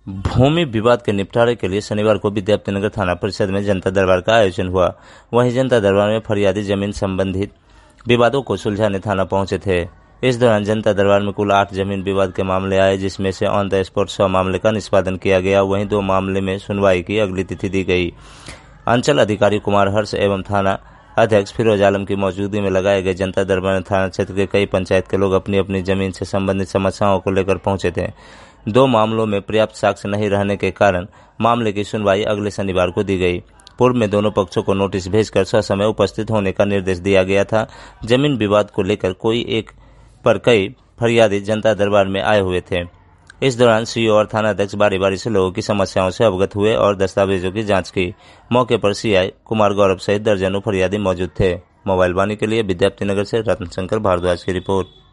भूमि विवाद के निपटारे के लिए शनिवार को विद्यापतिनगर थाना परिषद में जनता दरबार का आयोजन हुआ। वहीं जनता दरबार में फरियादी जमीन संबंधित विवादों को सुलझाने थाना पहुंचे थे। इस दौरान जनता दरबार में कुल 8 जमीन विवाद के मामले आए, जिसमें से ऑन द स्पॉट 100 मामले का निष्पादन किया गया। वहीं 2 मामले में सुनवाई की अगली तिथि दी गई। अंचल अधिकारी कुमार हर्ष एवं थाना अध्यक्ष फिरोज आलम की मौजूदगी में लगाए गए जनता दरबार में थाना क्षेत्र के कई पंचायत के लोग अपनी अपनी जमीन से संबंधित समस्याओं को लेकर पहुंचे थे। 2 मामलों में पर्याप्त साक्ष्य नहीं रहने के कारण मामले की सुनवाई अगले शनिवार को दी गई। पूर्व में दोनों पक्षों को नोटिस भेजकर ससमय उपस्थित होने का निर्देश दिया गया था। जमीन विवाद को लेकर कोई एक पर कई फरियादी जनता दरबार में आए हुए थे। इस दौरान सीओ और थानाध्यक्ष बारी बारी से लोगों की समस्याओं से अवगत हुए और दस्तावेजों की जांच की। मौके पर सीआई कुमार गौरव सहित दर्जनों फरियादी मौजूद थे। मोबाइल वाणी के लिए विद्यापतिनगर से रत्नशंकर भारद्वाज की रिपोर्ट।